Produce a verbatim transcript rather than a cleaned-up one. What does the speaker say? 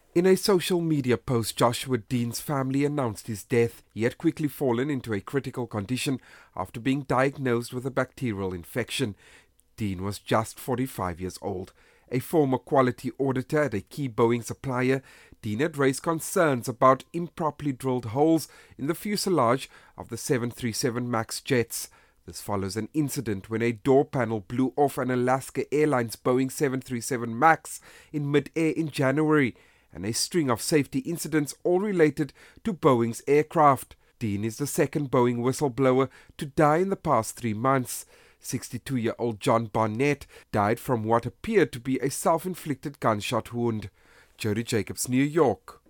In a social media post, Joshua Dean's family announced his death. He had quickly fallen into a critical condition after being diagnosed with a bacterial infection. Dean was just forty-five years old. A former quality auditor at a key Boeing supplier, Dean had raised concerns about improperly drilled holes in the fuselage of the seven thirty-seven MAX jets. This follows an incident when a door panel blew off an Alaska Airlines Boeing seven thirty-seven MAX in mid-air in January, and a string of safety incidents all related to Boeing's aircraft. Dean is the second Boeing whistleblower to die in the past three months. sixty-two-year-old John Barnett died from what appeared to be a self-inflicted gunshot wound. Jody Jacobs, New York.